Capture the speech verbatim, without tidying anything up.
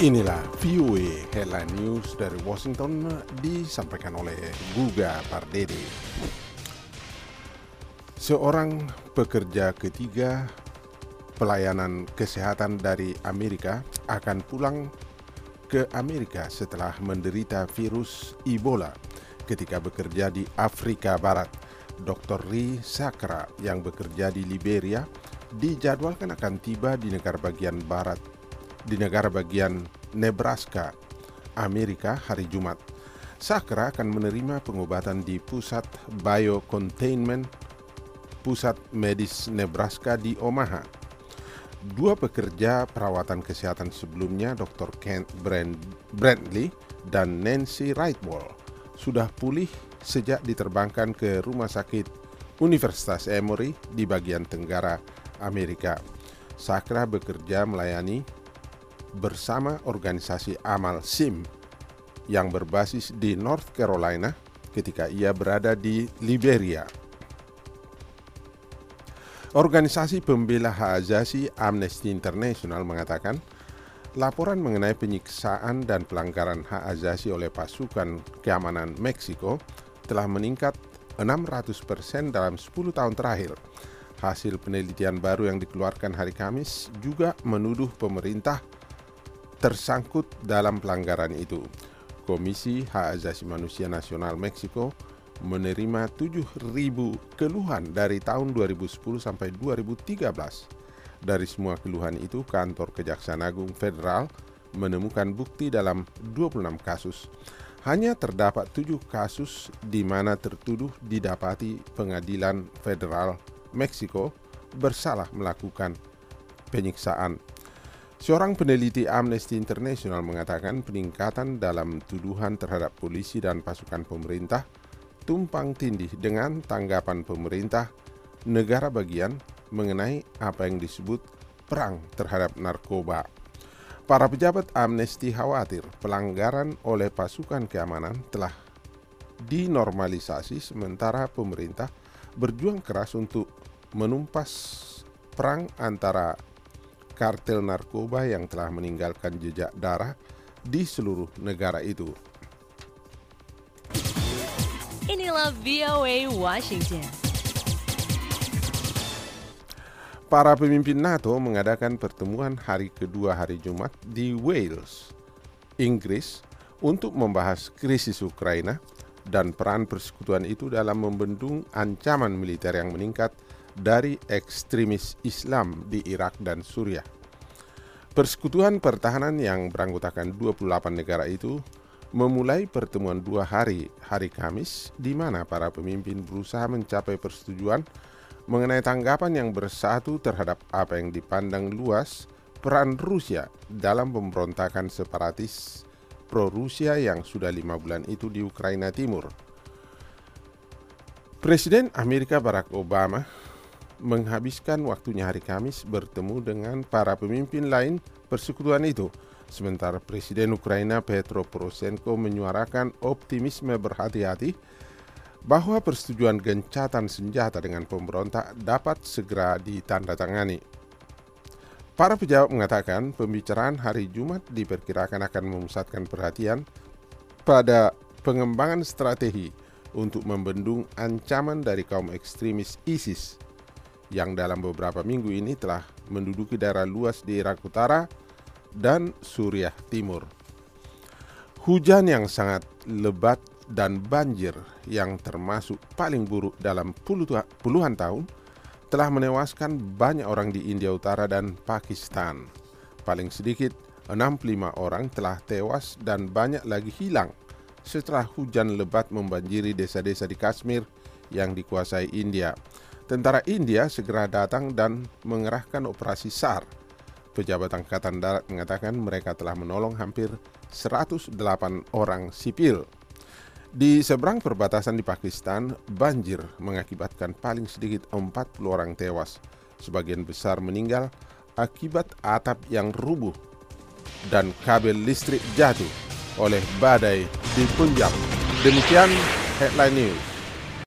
Inilah V O A Headline News dari Washington disampaikan oleh Guga Pardede. Seorang pekerja ketiga pelayanan kesehatan dari Amerika akan pulang ke Amerika setelah menderita virus Ebola ketika bekerja di Afrika Barat. doktor Lee Sakra yang bekerja di Liberia dijadwalkan akan tiba di negara bagian barat di negara bagian Nebraska, Amerika hari Jumat. Sakra akan menerima pengobatan di pusat biocontainment Pusat Medis Nebraska di Omaha. Dua pekerja perawatan kesehatan sebelumnya, doktor Kent Brantley dan Nancy Wrightwall, sudah pulih sejak diterbangkan ke Rumah Sakit Universitas Emory di bagian tenggara Amerika. Sakra bekerja melayani bersama organisasi amal S I M yang berbasis di North Carolina ketika ia berada di Liberia. Organisasi pembela hak asasi Amnesty International mengatakan laporan mengenai penyiksaan dan pelanggaran hak asasi oleh pasukan keamanan Meksiko telah meningkat enam ratus persen dalam sepuluh tahun terakhir. Hasil penelitian baru yang dikeluarkan hari Kamis juga menuduh pemerintah tersangkut dalam pelanggaran itu. Komisi Hak Asasi Manusia Nasional Meksiko menerima tujuh ribu keluhan dari tahun dua ribu sepuluh sampai dua ribu tiga belas. Dari semua keluhan itu, kantor Kejaksaan Agung Federal menemukan bukti dalam dua puluh enam kasus. Hanya terdapat tujuh kasus di mana tertuduh didapati pengadilan federal Meksiko bersalah melakukan penyiksaan. Seorang peneliti Amnesty International mengatakan peningkatan dalam tuduhan terhadap polisi dan pasukan pemerintah tumpang tindih dengan tanggapan pemerintah negara bagian mengenai apa yang disebut perang terhadap narkoba. Para pejabat Amnesty khawatir pelanggaran oleh pasukan keamanan telah dinormalisasi sementara pemerintah berjuang keras untuk menumpas perang antara kartel narkoba yang telah meninggalkan jejak darah di seluruh negara itu. Inilah V O A Washington. Para pemimpin NATO mengadakan pertemuan hari kedua hari Jumat di Wales, Inggris, untuk membahas krisis Ukraina dan peran persekutuan itu dalam membendung ancaman militer yang meningkat dari ekstremis Islam di Irak dan Suriah. Persekutuan pertahanan yang beranggotakan dua puluh delapan negara itu memulai pertemuan dua hari hari Kamis di mana para pemimpin berusaha mencapai persetujuan mengenai tanggapan yang bersatu terhadap apa yang dipandang luas peran Rusia dalam pemberontakan separatis pro-Rusia yang sudah lima bulan itu di Ukraina Timur. Presiden Amerika Barack Obama menghabiskan waktunya hari Kamis bertemu dengan para pemimpin lain persekutuan itu, sementara Presiden Ukraina Petro Poroshenko menyuarakan optimisme berhati-hati bahwa persetujuan gencatan senjata dengan pemberontak dapat segera ditandatangani. Para pejabat mengatakan pembicaraan hari Jumat diperkirakan akan memusatkan perhatian pada pengembangan strategi untuk membendung ancaman dari kaum ekstremis ISIS yang dalam beberapa minggu ini telah menduduki daerah luas di Irak Utara dan Suriah Timur. Hujan yang sangat lebat dan banjir yang termasuk paling buruk dalam puluhan tahun telah menewaskan banyak orang di India Utara dan Pakistan. Paling sedikit enam puluh lima orang telah tewas dan banyak lagi hilang setelah hujan lebat membanjiri desa-desa di Kashmir yang dikuasai India. Tentara India segera datang dan mengerahkan operasi S A R. Pejabat Angkatan Darat mengatakan mereka telah menolong hampir seratus delapan orang sipil. Di seberang perbatasan di Pakistan, banjir mengakibatkan paling sedikit empat puluh orang tewas. Sebagian besar meninggal akibat atap yang rubuh dan kabel listrik jatuh oleh badai di Punjab. Demikian Headline News.